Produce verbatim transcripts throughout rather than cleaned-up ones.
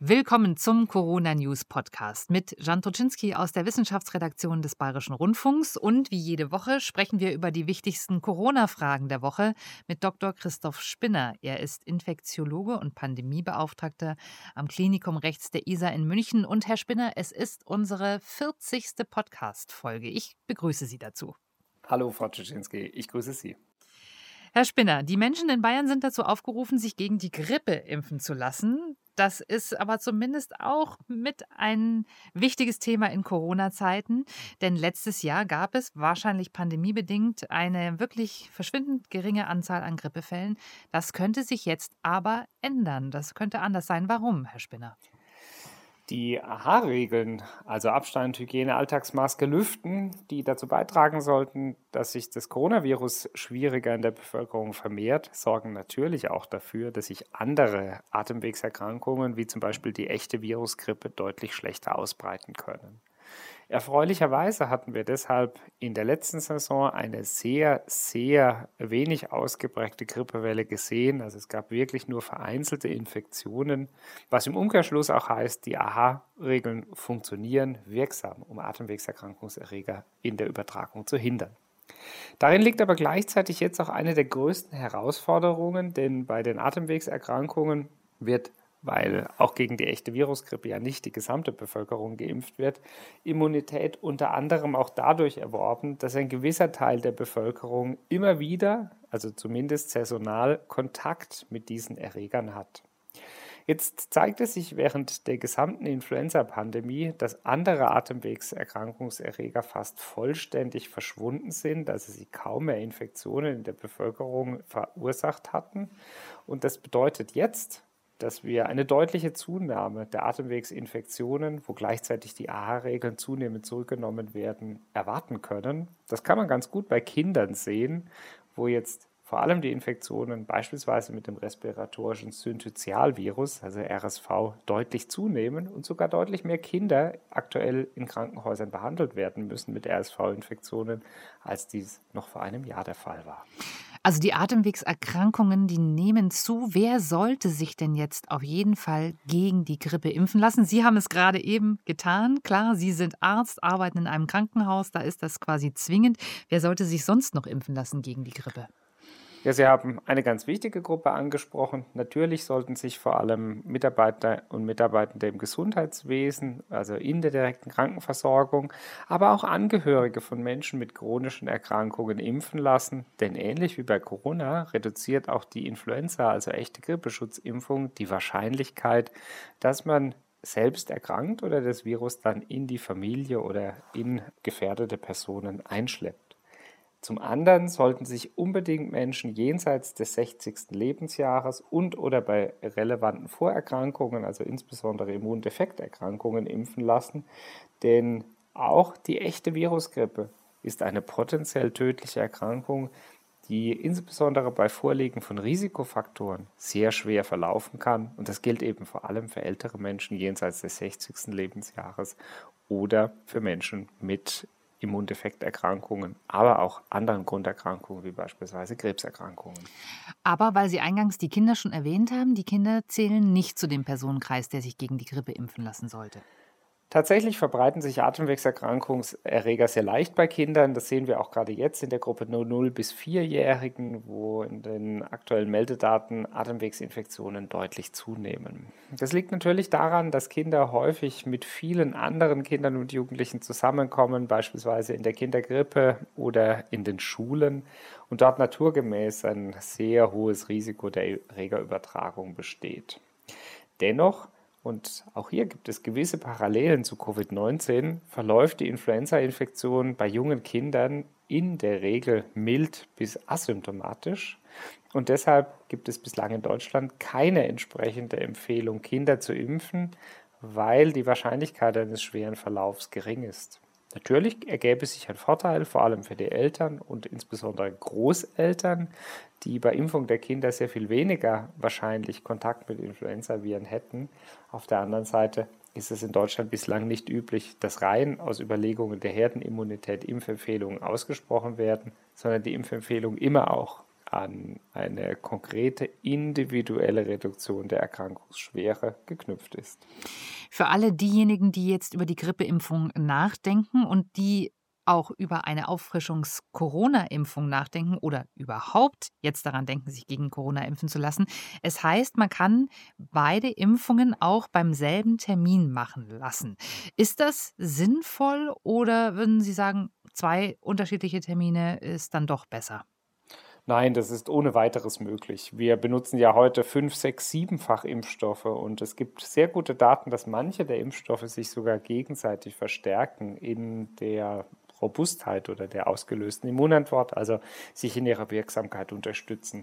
Willkommen zum Corona-News-Podcast mit Jan Toczynski aus der Wissenschaftsredaktion des Bayerischen Rundfunks. Und wie jede Woche sprechen wir über die wichtigsten Corona-Fragen der Woche mit Doktor Christoph Spinner. Er ist Infektiologe und Pandemiebeauftragter am Klinikum Rechts der Isar in München. Und Herr Spinner, es ist unsere vierzigste Podcast-Folge. Ich begrüße Sie dazu. Hallo, Frau Toczynski, ich grüße Sie. Herr Spinner, die Menschen in Bayern sind dazu aufgerufen, sich gegen die Grippe impfen zu lassen. Das ist aber zumindest auch mit ein wichtiges Thema in Corona-Zeiten. Denn letztes Jahr gab es, wahrscheinlich pandemiebedingt, eine wirklich verschwindend geringe Anzahl an Grippefällen. Das könnte sich jetzt aber ändern. Das könnte anders sein. Warum, Herr Spinner? Die A H A-Regeln, also Abstand, Hygiene, Alltagsmaske, Lüften, die dazu beitragen sollten, dass sich das Coronavirus schwieriger in der Bevölkerung vermehrt, sorgen natürlich auch dafür, dass sich andere Atemwegserkrankungen, wie zum Beispiel die echte Virusgrippe, deutlich schlechter ausbreiten können. Erfreulicherweise hatten wir deshalb in der letzten Saison eine sehr, sehr wenig ausgeprägte Grippewelle gesehen. Also es gab wirklich nur vereinzelte Infektionen, was im Umkehrschluss auch heißt, die A H A-Regeln funktionieren wirksam, um Atemwegserkrankungserreger in der Übertragung zu hindern. Darin liegt aber gleichzeitig jetzt auch eine der größten Herausforderungen, denn bei den Atemwegserkrankungen wird, weil auch gegen die echte Virusgrippe ja nicht die gesamte Bevölkerung geimpft wird, Immunität unter anderem auch dadurch erworben, dass ein gewisser Teil der Bevölkerung immer wieder, also zumindest saisonal, Kontakt mit diesen Erregern hat. Jetzt zeigt es sich während der gesamten Influenza-Pandemie, dass andere Atemwegserkrankungserreger fast vollständig verschwunden sind, also sie kaum mehr Infektionen in der Bevölkerung verursacht hatten. Und das bedeutet jetzt, dass wir eine deutliche Zunahme der Atemwegsinfektionen, wo gleichzeitig die A H A-Regeln zunehmend zurückgenommen werden, erwarten können. Das kann man ganz gut bei Kindern sehen, wo jetzt vor allem die Infektionen beispielsweise mit dem respiratorischen Syncytialvirus, also R S V, deutlich zunehmen und sogar deutlich mehr Kinder aktuell in Krankenhäusern behandelt werden müssen mit R S V-Infektionen, als dies noch vor einem Jahr der Fall war. Also die Atemwegserkrankungen, die nehmen zu. Wer sollte sich denn jetzt auf jeden Fall gegen die Grippe impfen lassen? Sie haben es gerade eben getan. Klar, Sie sind Arzt, arbeiten in einem Krankenhaus, da ist das quasi zwingend. Wer sollte sich sonst noch impfen lassen gegen die Grippe? Ja, Sie haben eine ganz wichtige Gruppe angesprochen. Natürlich sollten sich vor allem Mitarbeiter und Mitarbeitende im Gesundheitswesen, also in der direkten Krankenversorgung, aber auch Angehörige von Menschen mit chronischen Erkrankungen impfen lassen. Denn ähnlich wie bei Corona reduziert auch die Influenza, also echte Grippeschutzimpfung, die Wahrscheinlichkeit, dass man selbst erkrankt oder das Virus dann in die Familie oder in gefährdete Personen einschleppt. Zum anderen sollten sich unbedingt Menschen jenseits des sechzigsten Lebensjahres und oder bei relevanten Vorerkrankungen, also insbesondere Immundefekterkrankungen, impfen lassen, denn auch die echte Virusgrippe ist eine potenziell tödliche Erkrankung, die insbesondere bei Vorliegen von Risikofaktoren sehr schwer verlaufen kann. Und das gilt eben vor allem für ältere Menschen jenseits des sechzigsten Lebensjahres oder für Menschen mit Immundefekterkrankungen, aber auch anderen Grunderkrankungen wie beispielsweise Krebserkrankungen. Aber weil Sie eingangs die Kinder schon erwähnt haben, die Kinder zählen nicht zu dem Personenkreis, der sich gegen die Grippe impfen lassen sollte. Tatsächlich verbreiten sich Atemwegserkrankungserreger sehr leicht bei Kindern. Das sehen wir auch gerade jetzt in der Gruppe null bis vierjährigen, wo in den aktuellen Meldedaten Atemwegsinfektionen deutlich zunehmen. Das liegt natürlich daran, dass Kinder häufig mit vielen anderen Kindern und Jugendlichen zusammenkommen, beispielsweise in der Kindergrippe oder in den Schulen, und dort naturgemäß ein sehr hohes Risiko der Erregerübertragung besteht. Dennoch, und auch hier gibt es gewisse Parallelen zu Covid neunzehn, verläuft die Influenza-Infektion bei jungen Kindern in der Regel mild bis asymptomatisch. Und deshalb gibt es bislang in Deutschland keine entsprechende Empfehlung, Kinder zu impfen, weil die Wahrscheinlichkeit eines schweren Verlaufs gering ist. Natürlich ergäbe sich ein Vorteil, vor allem für die Eltern und insbesondere Großeltern, die bei Impfung der Kinder sehr viel weniger wahrscheinlich Kontakt mit Influenzaviren hätten. Auf der anderen Seite ist es in Deutschland bislang nicht üblich, dass rein aus Überlegungen der Herdenimmunität Impfempfehlungen ausgesprochen werden, sondern die Impfempfehlung immer auch an eine konkrete individuelle Reduktion der Erkrankungsschwere geknüpft ist. Für alle diejenigen, die jetzt über die Grippeimpfung nachdenken und die auch über eine Auffrischungs-Corona-Impfung nachdenken oder überhaupt jetzt daran denken, sich gegen Corona impfen zu lassen. Es heißt, man kann beide Impfungen auch beim selben Termin machen lassen. Ist das sinnvoll oder würden Sie sagen, zwei unterschiedliche Termine ist dann doch besser? Nein, das ist ohne weiteres möglich. Wir benutzen ja heute fünf, sechs, siebenfach Impfstoffe und es gibt sehr gute Daten, dass manche der Impfstoffe sich sogar gegenseitig verstärken in der Robustheit oder der ausgelösten Immunantwort, also sich in ihrer Wirksamkeit unterstützen.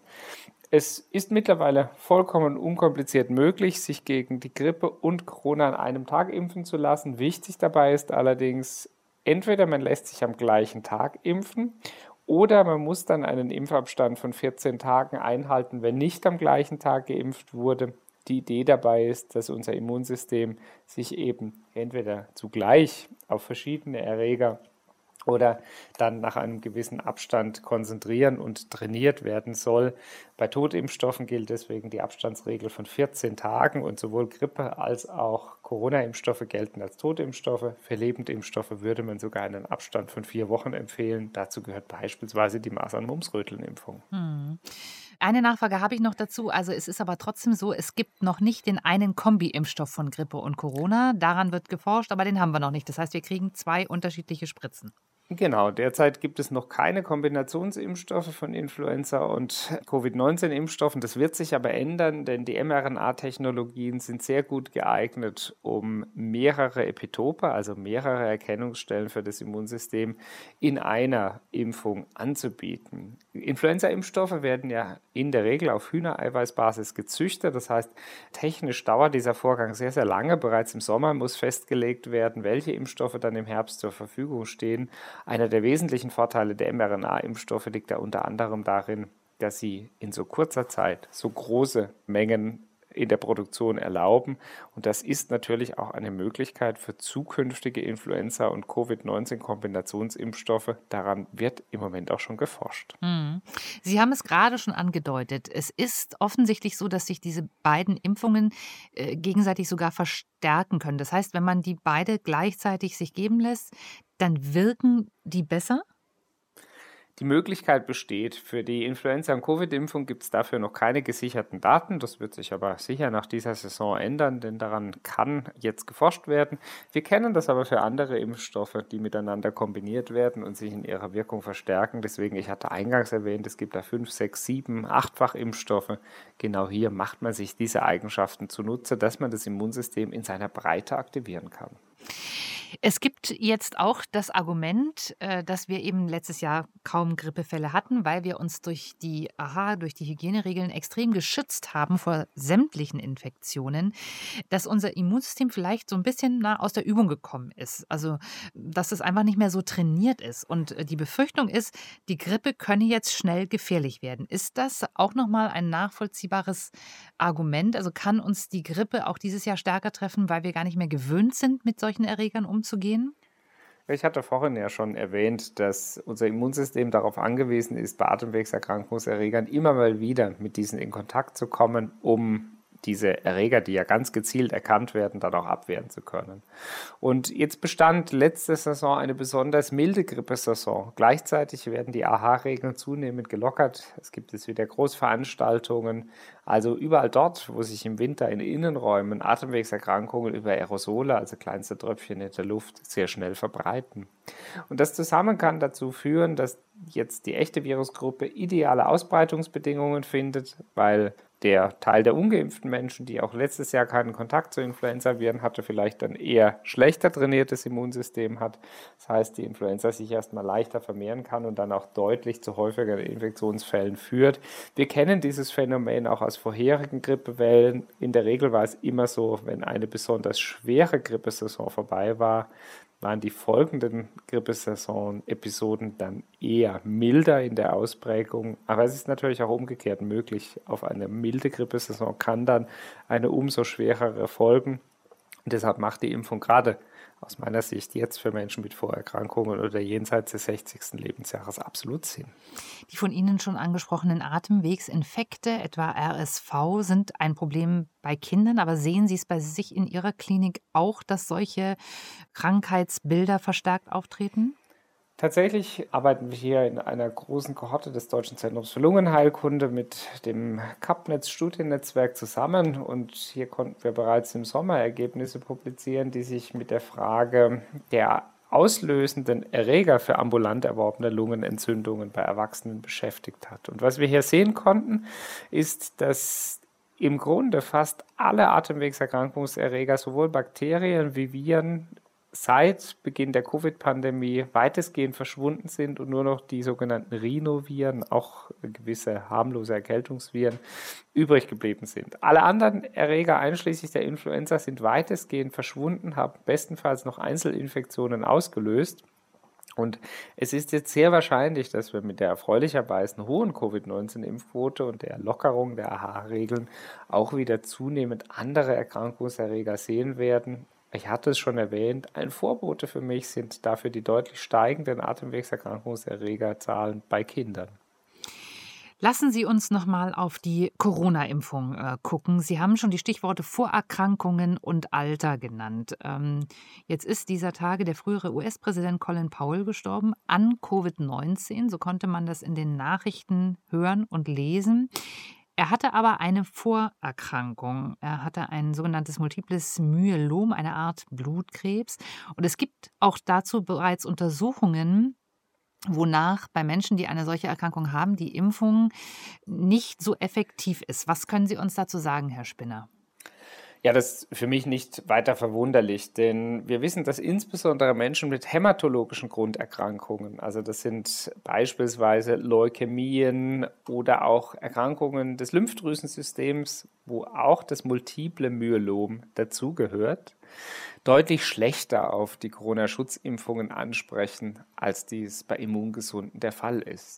Es ist mittlerweile vollkommen unkompliziert möglich, sich gegen die Grippe und Corona an einem Tag impfen zu lassen. Wichtig dabei ist allerdings, entweder man lässt sich am gleichen Tag impfen oder man muss dann einen Impfabstand von vierzehn Tagen einhalten, wenn nicht am gleichen Tag geimpft wurde. Die Idee dabei ist, dass unser Immunsystem sich eben entweder zugleich auf verschiedene Erreger oder dann nach einem gewissen Abstand konzentrieren und trainiert werden soll. Bei Totimpfstoffen gilt deswegen die Abstandsregel von vierzehn Tagen und sowohl Grippe als auch Corona-Impfstoffe gelten als Totimpfstoffe. Für Lebendimpfstoffe würde man sogar einen Abstand von vier Wochen empfehlen. Dazu gehört beispielsweise die Masern-Mumps-Röteln-Impfung. Hm. Eine Nachfrage habe ich noch dazu. Also es ist aber trotzdem so, es gibt noch nicht den einen Kombi-Impfstoff von Grippe und Corona. Daran wird geforscht, aber den haben wir noch nicht. Das heißt, wir kriegen zwei unterschiedliche Spritzen. Genau, derzeit gibt es noch keine Kombinationsimpfstoffe von Influenza und Covid neunzehn Impfstoffen. Das wird sich aber ändern, denn die mRNA-Technologien sind sehr gut geeignet, um mehrere Epitope, also mehrere Erkennungsstellen für das Immunsystem, in einer Impfung anzubieten. Influenza-Impfstoffe werden ja in der Regel auf Hühnereiweißbasis gezüchtet. Das heißt, technisch dauert dieser Vorgang sehr, sehr lange. Bereits im Sommer muss festgelegt werden, welche Impfstoffe dann im Herbst zur Verfügung stehen. Einer der wesentlichen Vorteile der mRNA-Impfstoffe liegt da unter anderem darin, dass sie in so kurzer Zeit so große Mengen in der Produktion erlauben. Und das ist natürlich auch eine Möglichkeit für zukünftige Influenza- und Covid neunzehn Kombinationsimpfstoffe. Daran wird im Moment auch schon geforscht. Hm. Sie haben es gerade schon angedeutet. Es ist offensichtlich so, dass sich diese beiden Impfungen äh, gegenseitig sogar verstärken können. Das heißt, wenn man die beide gleichzeitig sich geben lässt, dann wirken die besser? Die Möglichkeit besteht. Für die Influenza- und Covid-Impfung gibt es dafür noch keine gesicherten Daten. Das wird sich aber sicher nach dieser Saison ändern, denn daran kann jetzt geforscht werden. Wir kennen das aber für andere Impfstoffe, die miteinander kombiniert werden und sich in ihrer Wirkung verstärken. Deswegen, ich hatte eingangs erwähnt, es gibt da fünf, sechs, sieben, achtfach Impfstoffe. Genau hier macht man sich diese Eigenschaften zunutze, dass man das Immunsystem in seiner Breite aktivieren kann. Es gibt jetzt auch das Argument, äh, dass wir eben letztes Jahr kaum Grippefälle hatten, weil wir uns durch die A H A, durch die Hygieneregeln extrem geschützt haben vor sämtlichen Infektionen, dass unser Immunsystem vielleicht so ein bisschen, na, aus der Übung gekommen ist. Also, dass es einfach nicht mehr so trainiert ist. Und äh, die Befürchtung ist, die Grippe könne jetzt schnell gefährlich werden. Ist das auch noch mal ein nachvollziehbares Argument? Also, kann uns die Grippe auch dieses Jahr stärker treffen, weil wir gar nicht mehr gewöhnt sind, mit solchen Erregern umzugehen? Ich hatte vorhin ja schon erwähnt, dass unser Immunsystem darauf angewiesen ist, bei Atemwegserkrankungserregern immer mal wieder mit diesen in Kontakt zu kommen, um diese Erreger, die ja ganz gezielt erkannt werden, dann auch abwehren zu können. Und jetzt bestand letzte Saison eine besonders milde Grippesaison. Gleichzeitig werden die A H A-Regeln zunehmend gelockert. Es gibt jetzt wieder Großveranstaltungen. Also überall dort, wo sich im Winter in Innenräumen Atemwegserkrankungen über Aerosole, also kleinste Tröpfchen in der Luft, sehr schnell verbreiten. Und das zusammen kann dazu führen, dass jetzt die echte Virusgruppe ideale Ausbreitungsbedingungen findet, weil der Teil der ungeimpften Menschen, die auch letztes Jahr keinen Kontakt zu Influenza-Viren hatte, vielleicht dann eher schlechter trainiertes Immunsystem hat. Das heißt, die Influenza sich erstmal leichter vermehren kann und dann auch deutlich zu häufigeren Infektionsfällen führt. Wir kennen dieses Phänomen auch aus vorherigen Grippewellen. In der Regel war es immer so, wenn eine besonders schwere Grippesaison vorbei war, waren die folgenden Grippesaison-Episoden dann eher milder in der Ausprägung. Aber es ist natürlich auch umgekehrt möglich. Auf eine milde Grippesaison kann dann eine umso schwerere folgen. Und deshalb macht die Impfung gerade aus meiner Sicht jetzt für Menschen mit Vorerkrankungen oder jenseits des sechzigsten Lebensjahres absolut Sinn. Die von Ihnen schon angesprochenen Atemwegsinfekte, etwa R S V, sind ein Problem bei Kindern. Aber sehen Sie es bei sich in Ihrer Klinik auch, dass solche Krankheitsbilder verstärkt auftreten? Tatsächlich arbeiten wir hier in einer großen Kohorte des Deutschen Zentrums für Lungenheilkunde mit dem CAPNETZ-Studiennetzwerk zusammen. Und hier konnten wir bereits im Sommer Ergebnisse publizieren, die sich mit der Frage der auslösenden Erreger für ambulant erworbene Lungenentzündungen bei Erwachsenen beschäftigt hat. Und was wir hier sehen konnten, ist, dass im Grunde fast alle Atemwegserkrankungserreger, sowohl Bakterien wie Viren, seit Beginn der Covid-Pandemie weitestgehend verschwunden sind und nur noch die sogenannten Rhinoviren, auch gewisse harmlose Erkältungsviren, übrig geblieben sind. Alle anderen Erreger, einschließlich der Influenza, sind weitestgehend verschwunden, haben bestenfalls noch Einzelinfektionen ausgelöst. Und es ist jetzt sehr wahrscheinlich, dass wir mit der erfreulicherweise hohen Covid neunzehn Impfquote und der Lockerung der A H-Regeln auch wieder zunehmend andere Erkrankungserreger sehen werden. Ich hatte es schon erwähnt, ein Vorbote für mich sind dafür die deutlich steigenden Atemwegserkrankungserregerzahlen bei Kindern. Lassen Sie uns noch mal auf die Corona-Impfung äh, gucken. Sie haben schon die Stichworte Vorerkrankungen und Alter genannt. Ähm, jetzt ist dieser Tage der frühere U S-Präsident Colin Powell gestorben an Covid neunzehn. So konnte man das in den Nachrichten hören und lesen. Er hatte aber eine Vorerkrankung. Er hatte ein sogenanntes Multiples Myelom, eine Art Blutkrebs. Und es gibt auch dazu bereits Untersuchungen, wonach bei Menschen, die eine solche Erkrankung haben, die Impfung nicht so effektiv ist. Was können Sie uns dazu sagen, Herr Spinner? Ja, das ist für mich nicht weiter verwunderlich, denn wir wissen, dass insbesondere Menschen mit hämatologischen Grunderkrankungen, also das sind beispielsweise Leukämien oder auch Erkrankungen des Lymphdrüsensystems, wo auch das multiple Myelom dazugehört, deutlich schlechter auf die Corona-Schutzimpfungen ansprechen, als dies bei Immungesunden der Fall ist.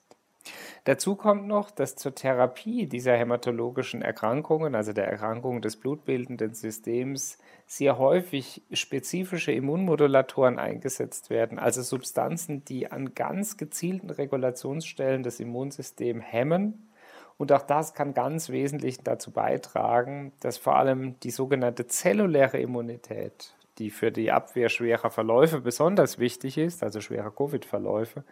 Dazu kommt noch, dass zur Therapie dieser hämatologischen Erkrankungen, also der Erkrankungen des blutbildenden Systems, sehr häufig spezifische Immunmodulatoren eingesetzt werden, also Substanzen, die an ganz gezielten Regulationsstellen des Immunsystems hemmen. Und auch das kann ganz wesentlich dazu beitragen, dass vor allem die sogenannte zelluläre Immunität, die für die Abwehr schwerer Verläufe besonders wichtig ist, also schwerer Covid-Verläufe,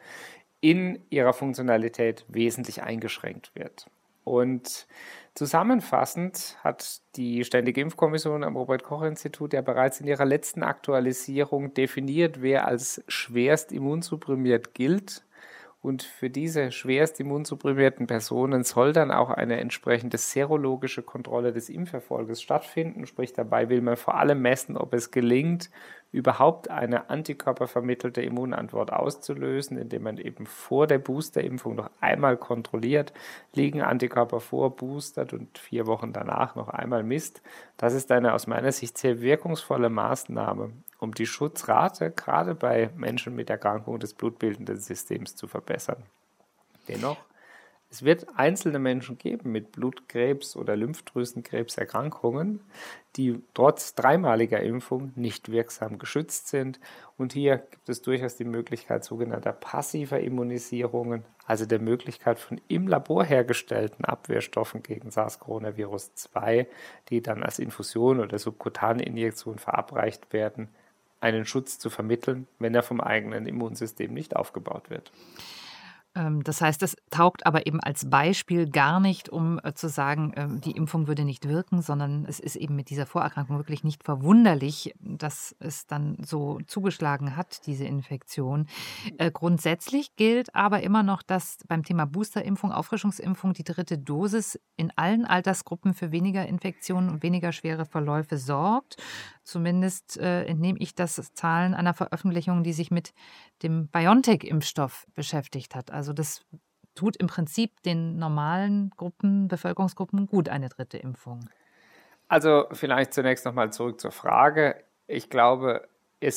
in ihrer Funktionalität wesentlich eingeschränkt wird. Und zusammenfassend hat die Ständige Impfkommission am Robert-Koch-Institut ja bereits in ihrer letzten Aktualisierung definiert, wer als schwerst immunsupprimiert gilt. Und für diese schwerst immunsupprimierten Personen soll dann auch eine entsprechende serologische Kontrolle des Impferfolges stattfinden. Sprich, dabei will man vor allem messen, ob es gelingt, überhaupt eine antikörpervermittelte Immunantwort auszulösen, indem man eben vor der Boosterimpfung noch einmal kontrolliert, liegen Antikörper vor, boostert und vier Wochen danach noch einmal misst. Das ist eine aus meiner Sicht sehr wirkungsvolle Maßnahme, um die Schutzrate gerade bei Menschen mit Erkrankungen des blutbildenden Systems zu verbessern. Dennoch, es wird einzelne Menschen geben mit Blutkrebs- oder Lymphdrüsenkrebserkrankungen, die trotz dreimaliger Impfung nicht wirksam geschützt sind. Und hier gibt es durchaus die Möglichkeit sogenannter passiver Immunisierungen, also der Möglichkeit von im Labor hergestellten Abwehrstoffen gegen SARS-Coronavirus zwei, die dann als Infusion oder subkutane Injektion verabreicht werden, einen Schutz zu vermitteln, wenn er vom eigenen Immunsystem nicht aufgebaut wird. Das heißt, es taugt aber eben als Beispiel gar nicht, um äh, zu sagen, ähm, die Impfung würde nicht wirken, sondern es ist eben mit dieser Vorerkrankung wirklich nicht verwunderlich, dass es dann so zugeschlagen hat, diese Infektion. Äh, grundsätzlich gilt aber immer noch, dass beim Thema Boosterimpfung, Auffrischungsimpfung die dritte Dosis in allen Altersgruppen für weniger Infektionen und weniger schwere Verläufe sorgt. Zumindest äh, entnehme ich das Zahlen einer Veröffentlichung, die sich mit dem BioNTech-Impfstoff beschäftigt hat. Also das tut im Prinzip den normalen Gruppen, Bevölkerungsgruppen gut, eine dritte Impfung. Also vielleicht zunächst nochmal zurück zur Frage. Ich glaube, es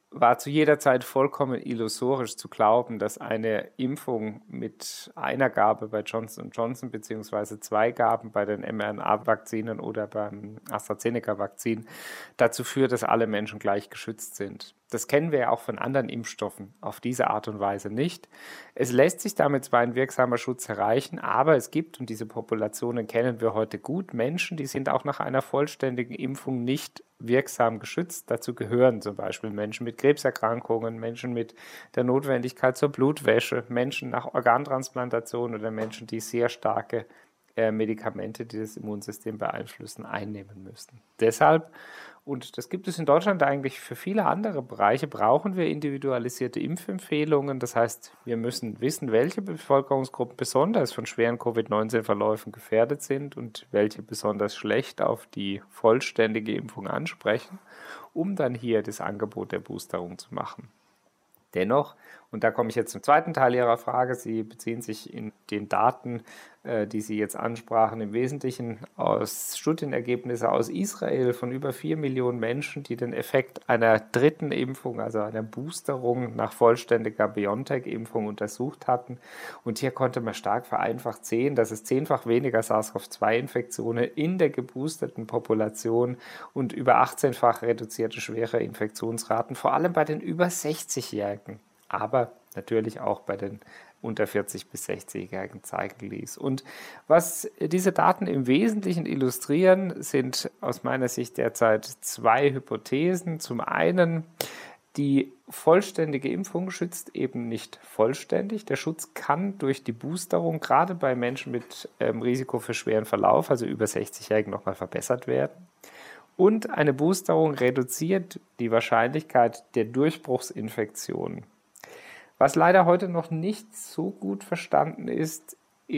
war zu jeder Zeit vollkommen illusorisch zu glauben, dass eine Impfung mit einer Gabe bei Johnson und Johnson beziehungsweise zwei Gaben bei den mRNA-Vakzinen oder beim AstraZeneca-Vakzin dazu führt, dass alle Menschen gleich geschützt sind. Das kennen wir ja auch von anderen Impfstoffen auf diese Art und Weise nicht. Es lässt sich damit zwar ein wirksamer Schutz erreichen, aber es gibt, und diese Populationen kennen wir heute gut, Menschen, die sind auch nach einer vollständigen Impfung nicht wirksam geschützt. Dazu gehören zum Beispiel Menschen mit Krebserkrankungen, Menschen mit der Notwendigkeit zur Blutwäsche, Menschen nach Organtransplantation oder Menschen, die sehr starke äh, Medikamente, die das Immunsystem beeinflussen, einnehmen müssen. Deshalb, und das gibt es in Deutschland eigentlich für viele andere Bereiche, brauchen wir individualisierte Impfempfehlungen. Das heißt, wir müssen wissen, welche Bevölkerungsgruppen besonders von schweren Covid neunzehn Verläufen gefährdet sind und welche besonders schlecht auf die vollständige Impfung ansprechen, um dann hier das Angebot der Boosterung zu machen. Dennoch, und da komme ich jetzt zum zweiten Teil Ihrer Frage, Sie beziehen sich in den Daten, äh, die Sie jetzt ansprachen, im Wesentlichen aus Studienergebnissen aus Israel von über vier Millionen Menschen, die den Effekt einer dritten Impfung, also einer Boosterung nach vollständiger BioNTech-Impfung untersucht hatten. Und hier konnte man stark vereinfacht sehen, dass es zehnfach weniger SARS-CoV zwei Infektionen in der geboosterten Population und über achtzehnfach reduzierte schwere Infektionsraten, vor allem bei den über sechzig-Jährigen, aber natürlich auch bei den unter vierzig- bis sechzig-Jährigen zeigen ließ. Und was diese Daten im Wesentlichen illustrieren, sind aus meiner Sicht derzeit zwei Hypothesen. Zum einen, die vollständige Impfung schützt eben nicht vollständig. Der Schutz kann durch die Boosterung gerade bei Menschen mit ähm, Risiko für schweren Verlauf, also über sechzig-Jährigen, nochmal verbessert werden. Und eine Boosterung reduziert die Wahrscheinlichkeit der Durchbruchsinfektion. Was leider heute noch nicht so gut verstanden ist,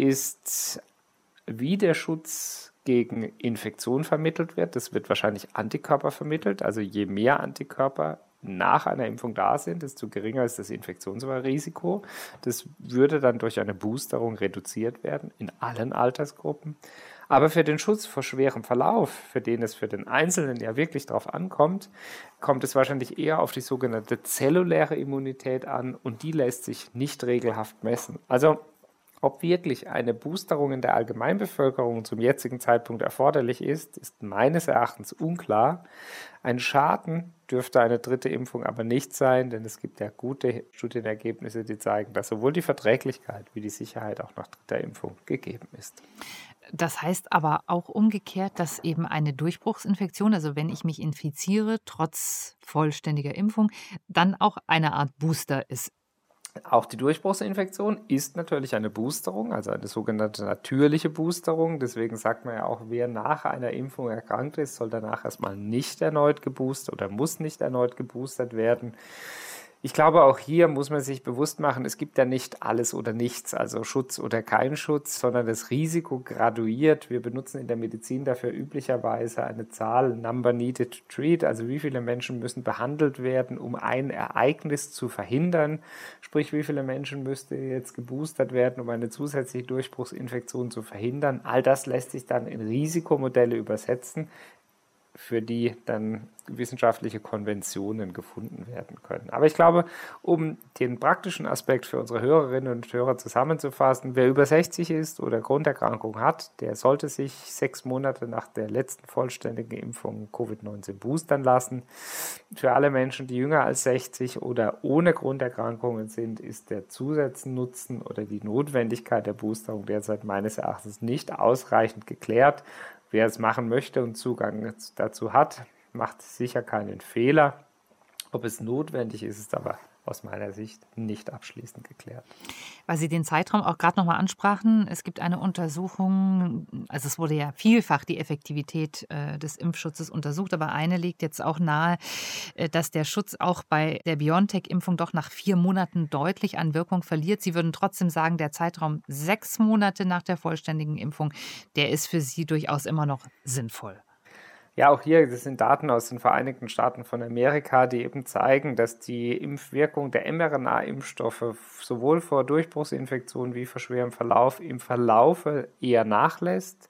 ist, wie der Schutz gegen Infektion vermittelt wird. Das wird wahrscheinlich Antikörper vermittelt. Also je mehr Antikörper nach einer Impfung da sind, desto geringer ist das Infektionsrisiko. Das würde dann durch eine Boosterung reduziert werden in allen Altersgruppen. Aber für den Schutz vor schwerem Verlauf, für den es für den Einzelnen ja wirklich drauf ankommt, kommt es wahrscheinlich eher auf die sogenannte zelluläre Immunität an und die lässt sich nicht regelhaft messen. Also ob wirklich eine Boosterung in der Allgemeinbevölkerung zum jetzigen Zeitpunkt erforderlich ist, ist meines Erachtens unklar. Ein Schaden dürfte eine dritte Impfung aber nicht sein, denn es gibt ja gute Studienergebnisse, die zeigen, dass sowohl die Verträglichkeit wie die Sicherheit auch nach dritter Impfung gegeben ist. Das heißt aber auch umgekehrt, dass eben eine Durchbruchsinfektion, also wenn ich mich infiziere, trotz vollständiger Impfung, dann auch eine Art Booster ist. Auch die Durchbruchsinfektion ist natürlich eine Boosterung, also eine sogenannte natürliche Boosterung. Deswegen sagt man ja auch, wer nach einer Impfung erkrankt ist, soll danach erstmal nicht erneut geboostert oder muss nicht erneut geboostert werden. Ich glaube, auch hier muss man sich bewusst machen, es gibt ja nicht alles oder nichts, also Schutz oder kein Schutz, sondern das Risiko graduiert. Wir benutzen in der Medizin dafür üblicherweise eine Zahl, Number Needed to Treat, also wie viele Menschen müssen behandelt werden, um ein Ereignis zu verhindern. Sprich, wie viele Menschen müsste jetzt geboostert werden, um eine zusätzliche Durchbruchsinfektion zu verhindern. All das lässt sich dann in Risikomodelle übersetzen, für die dann wissenschaftliche Konventionen gefunden werden können. Aber ich glaube, um den praktischen Aspekt für unsere Hörerinnen und Hörer zusammenzufassen, wer über sechzig ist oder Grunderkrankung hat, der sollte sich sechs Monate nach der letzten vollständigen Impfung Covid neunzehn boostern lassen. Für alle Menschen, die jünger als sechzig oder ohne Grunderkrankungen sind, ist der Zusatznutzen oder die Notwendigkeit der Boosterung derzeit meines Erachtens nicht ausreichend geklärt. Wer es machen möchte und Zugang dazu hat, macht sicher keinen Fehler. Ob es notwendig ist, ist aber aus meiner Sicht nicht abschließend geklärt. Weil Sie den Zeitraum auch gerade nochmal ansprachen, es gibt eine Untersuchung, also es wurde ja vielfach die Effektivität äh, des Impfschutzes untersucht, aber eine legt jetzt auch nahe, äh, dass der Schutz auch bei der BioNTech-Impfung doch nach vier Monaten deutlich an Wirkung verliert. Sie würden trotzdem sagen, der Zeitraum sechs Monate nach der vollständigen Impfung, der ist für Sie durchaus immer noch sinnvoll. Ja, auch hier, das sind Daten aus den Vereinigten Staaten von Amerika, die eben zeigen, dass die Impfwirkung der mRNA-Impfstoffe sowohl vor Durchbruchsinfektionen wie vor schwerem Verlauf im Verlaufe eher nachlässt.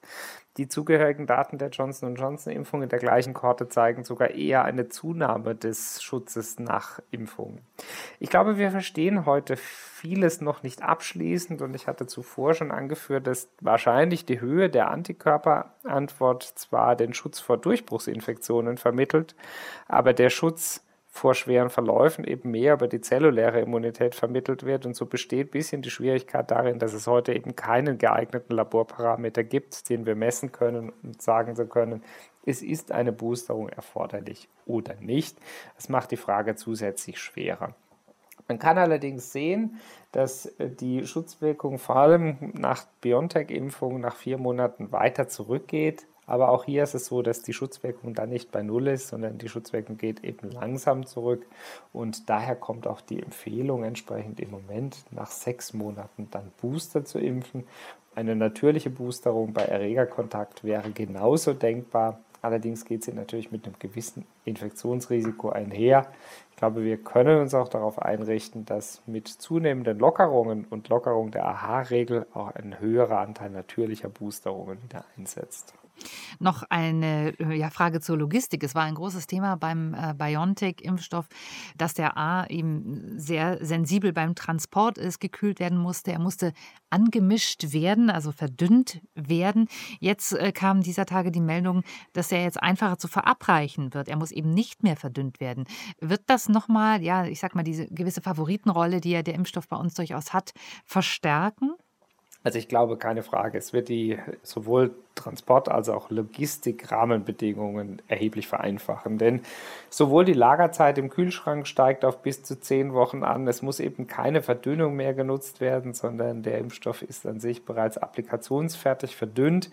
Die zugehörigen Daten der Johnson und Johnson-Impfung in der gleichen Kohorte zeigen sogar eher eine Zunahme des Schutzes nach Impfungen. Ich glaube, wir verstehen heute vieles noch nicht abschließend und ich hatte zuvor schon angeführt, dass wahrscheinlich die Höhe der Antikörperantwort zwar den Schutz vor Durchbruchsinfektionen vermittelt, aber der Schutz vor schweren Verläufen eben mehr über die zelluläre Immunität vermittelt wird. Und so besteht ein bisschen die Schwierigkeit darin, dass es heute eben keinen geeigneten Laborparameter gibt, den wir messen können und sagen zu können, es ist eine Boosterung erforderlich oder nicht. Das macht die Frage zusätzlich schwerer. Man kann allerdings sehen, dass die Schutzwirkung vor allem nach BioNTech-Impfung nach vier Monaten weiter zurückgeht. Aber auch hier ist es so, dass die Schutzwirkung dann nicht bei Null ist, sondern die Schutzwirkung geht eben langsam zurück. Und daher kommt auch die Empfehlung entsprechend im Moment nach sechs Monaten dann Booster zu impfen. Eine natürliche Boosterung bei Erregerkontakt wäre genauso denkbar. Allerdings geht sie natürlich mit einem gewissen Infektionsrisiko einher. Ich glaube, wir können uns auch darauf einrichten, dass mit zunehmenden Lockerungen und Lockerung der A H-Regel auch ein höherer Anteil natürlicher Boosterungen wieder einsetzt. Noch eine ja, Frage zur Logistik. Es war ein großes Thema beim äh, BioNTech-Impfstoff, dass der A eben sehr sensibel beim Transport ist, gekühlt werden musste. Er musste angemischt werden, also verdünnt werden. Jetzt äh, kam dieser Tage die Meldung, dass er jetzt einfacher zu verabreichen wird. Er muss eben nicht mehr verdünnt werden. Wird das nochmal, ja, ich sag mal, diese gewisse Favoritenrolle, die ja der Impfstoff bei uns durchaus hat, verstärken? Also ich glaube, keine Frage, es wird die sowohl Transport- als auch Logistik-Rahmenbedingungen erheblich vereinfachen. Denn sowohl die Lagerzeit im Kühlschrank steigt auf bis zu zehn Wochen an. Es muss eben keine Verdünnung mehr genutzt werden, sondern der Impfstoff ist an sich bereits applikationsfertig verdünnt.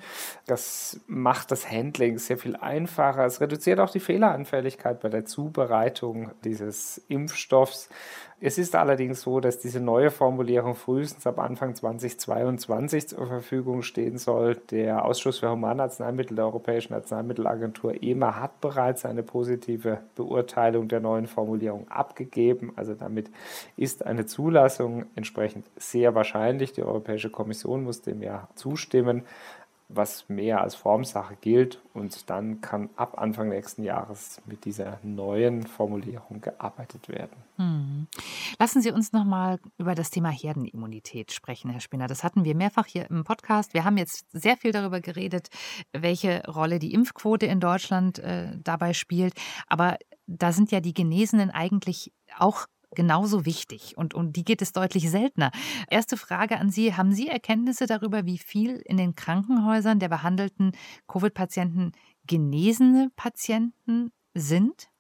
Das macht das Handling sehr viel einfacher. Es reduziert auch die Fehleranfälligkeit bei der Zubereitung dieses Impfstoffs. Es ist allerdings so, dass diese neue Formulierung frühestens ab Anfang zweitausendzweiundzwanzig zur Verfügung stehen soll. Der Ausschuss für Humanarzneimittel der Europäischen Arzneimittelagentur E M A hat bereits eine positive Beurteilung der neuen Formulierung abgegeben. Also damit ist eine Zulassung entsprechend sehr wahrscheinlich. Die Europäische Kommission muss dem ja zustimmen, was mehr als Formsache gilt. Und dann kann ab Anfang nächsten Jahres mit dieser neuen Formulierung gearbeitet werden. Hm. Lassen Sie uns noch mal über das Thema Herdenimmunität sprechen, Herr Spinner. Das hatten wir mehrfach hier im Podcast. Wir haben jetzt sehr viel darüber geredet, welche Rolle die Impfquote in Deutschland äh, dabei spielt. Aber da sind ja die Genesenen eigentlich auch genauso wichtig und um die geht es deutlich seltener. Erste Frage an Sie. Haben Sie Erkenntnisse darüber, wie viel in den Krankenhäusern der behandelten Covid-Patienten genesene Patienten sind?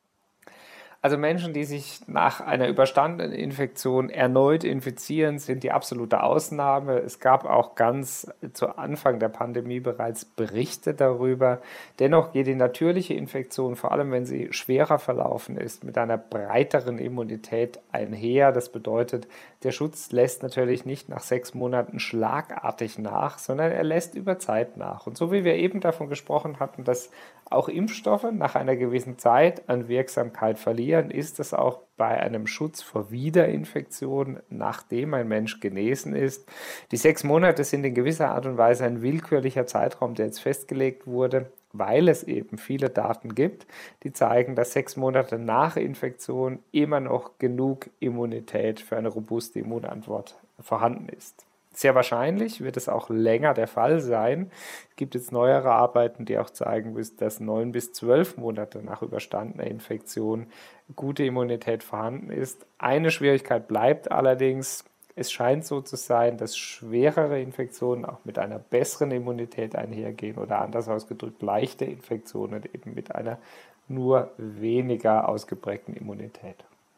Also Menschen, die sich nach einer überstandenen Infektion erneut infizieren, sind die absolute Ausnahme. Es gab auch ganz zu Anfang der Pandemie bereits Berichte darüber. Dennoch geht die natürliche Infektion, vor allem wenn sie schwerer verlaufen ist, mit einer breiteren Immunität einher. Das bedeutet, der Schutz lässt natürlich nicht nach sechs Monaten schlagartig nach, sondern er lässt über Zeit nach. Und so wie wir eben davon gesprochen hatten, dass auch Impfstoffe nach einer gewissen Zeit an Wirksamkeit verlieren, ist es auch bei einem Schutz vor Wiederinfektion, nachdem ein Mensch genesen ist. Die sechs Monate sind in gewisser Art und Weise ein willkürlicher Zeitraum, der jetzt festgelegt wurde, weil es eben viele Daten gibt, die zeigen, dass sechs Monate nach Infektion immer noch genug Immunität für eine robuste Immunantwort vorhanden ist. Sehr wahrscheinlich wird es auch länger der Fall sein. Es gibt jetzt neuere Arbeiten, die auch zeigen, dass neun bis zwölf Monate nach überstandener Infektion gute Immunität vorhanden ist. Eine Schwierigkeit bleibt allerdings, es scheint so zu sein, dass schwerere Infektionen auch mit einer besseren Immunität einhergehen oder anders ausgedrückt leichte Infektionen eben mit einer nur weniger ausgeprägten Immunität.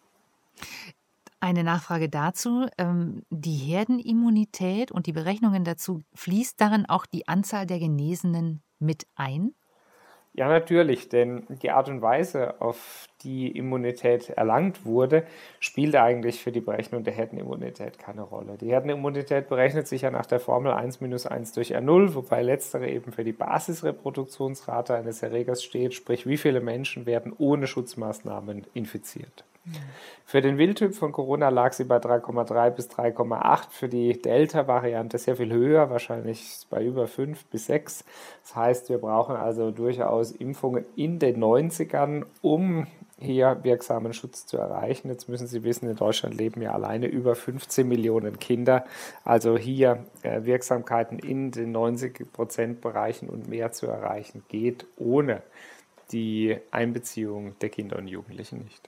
Eine Nachfrage dazu. Ähm, die Herdenimmunität und die Berechnungen dazu, fließt darin auch die Anzahl der Genesenen mit ein? Ja, natürlich, denn die Art und Weise, auf die Immunität erlangt wurde, spielt eigentlich für die Berechnung der Herdenimmunität keine Rolle. Die Herdenimmunität berechnet sich ja nach der Formel eins minus eins durch R null, wobei letztere eben für die Basisreproduktionsrate eines Erregers steht, sprich wie viele Menschen werden ohne Schutzmaßnahmen infiziert. Für den Wildtyp von Corona lag sie bei drei Komma drei bis drei Komma acht, für die Delta-Variante sehr viel höher, wahrscheinlich bei über fünf bis sechs. Das heißt, wir brauchen also durchaus Impfungen in den neunzigern, um hier wirksamen Schutz zu erreichen. Jetzt müssen Sie wissen, in Deutschland leben ja alleine über fünfzehn Millionen Kinder. Also hier äh, Wirksamkeiten in den neunzig Prozent Bereichen und mehr zu erreichen, geht ohne die Einbeziehung der Kinder und Jugendlichen nicht.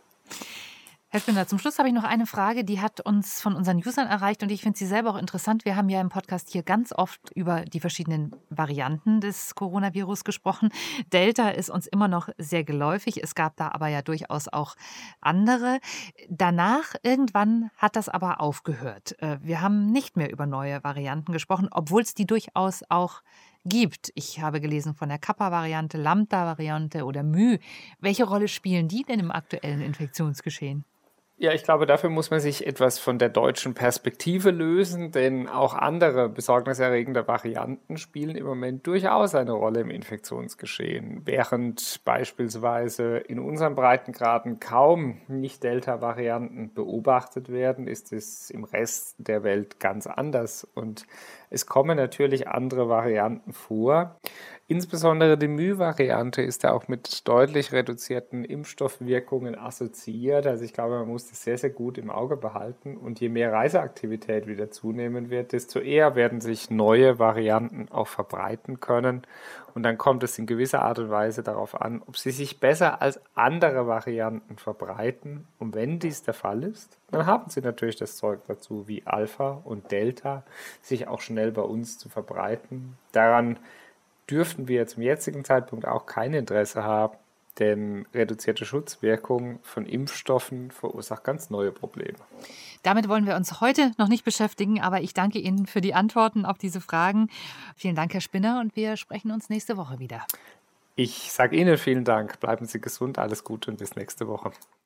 Herr Spinner, zum Schluss habe ich noch eine Frage, die hat uns von unseren Usern erreicht und ich finde sie selber auch interessant. Wir haben ja im Podcast hier ganz oft über die verschiedenen Varianten des Coronavirus gesprochen. Delta ist uns immer noch sehr geläufig. Es gab da aber ja durchaus auch andere. Danach, irgendwann hat das aber aufgehört. Wir haben nicht mehr über neue Varianten gesprochen, obwohl es die durchaus auch gibt. Ich habe gelesen von der Kappa-Variante, Lambda-Variante oder Mu. Welche Rolle spielen die denn im aktuellen Infektionsgeschehen? Ja, ich glaube, dafür muss man sich etwas von der deutschen Perspektive lösen, denn auch andere besorgniserregende Varianten spielen im Moment durchaus eine Rolle im Infektionsgeschehen. Während beispielsweise in unseren Breitengraden kaum Nicht-Delta-Varianten beobachtet werden, ist es im Rest der Welt ganz anders und es kommen natürlich andere Varianten vor. Insbesondere die Mu-Variante ist da auch mit deutlich reduzierten Impfstoffwirkungen assoziiert. Also ich glaube, man muss das sehr, sehr gut im Auge behalten. Und je mehr Reiseaktivität wieder zunehmen wird, desto eher werden sich neue Varianten auch verbreiten können. Und dann kommt es in gewisser Art und Weise darauf an, ob sie sich besser als andere Varianten verbreiten. Und wenn dies der Fall ist, dann haben sie natürlich das Zeug dazu, wie Alpha und Delta, sich auch schnell bei uns zu verbreiten. Daran dürften wir zum jetzigen Zeitpunkt auch kein Interesse haben, denn reduzierte Schutzwirkung von Impfstoffen verursacht ganz neue Probleme. Damit wollen wir uns heute noch nicht beschäftigen, aber ich danke Ihnen für die Antworten auf diese Fragen. Vielen Dank, Herr Spinner, und wir sprechen uns nächste Woche wieder. Ich sage Ihnen vielen Dank. Bleiben Sie gesund, alles Gute und bis nächste Woche.